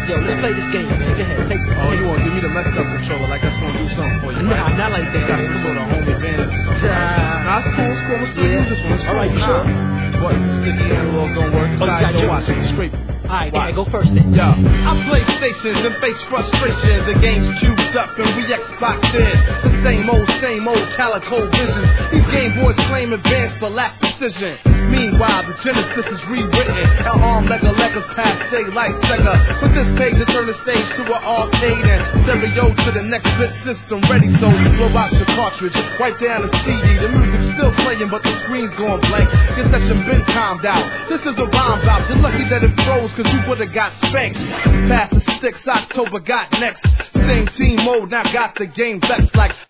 Yo, let's play this game, man. Go ahead, take it. Oh, you want to give me the messed up controller like that's going to do something for you, right? Nah, not like that. Got some sort of home advantage or something. Nah, it's cool, it's cool. I'm still use this one. It's All right, cool. you sure? What? Sticky analog don't work. Oh, you got Don't yours. watch it. Scrape it. Alright, go ahead, go first then. Yo, I play stations and face frustrations. The game's queued up and we Xbox in. The same old calico visions. These Game Boys claim advance for lack precision. Meanwhile, the Genesis is rewritten. Our arm Lega's past day like Sega. With this page to turn the stage to an arcade and stereo to the next bit system ready. So blow out your cartridge, wipe down the CD. The music's still playing, but the screen's going blank. Your section been timed out. This is a rhyme bout. You're lucky that it froze, cause you would've got spanked. Past the 6 October got next. Same team mode, now got the game vexed like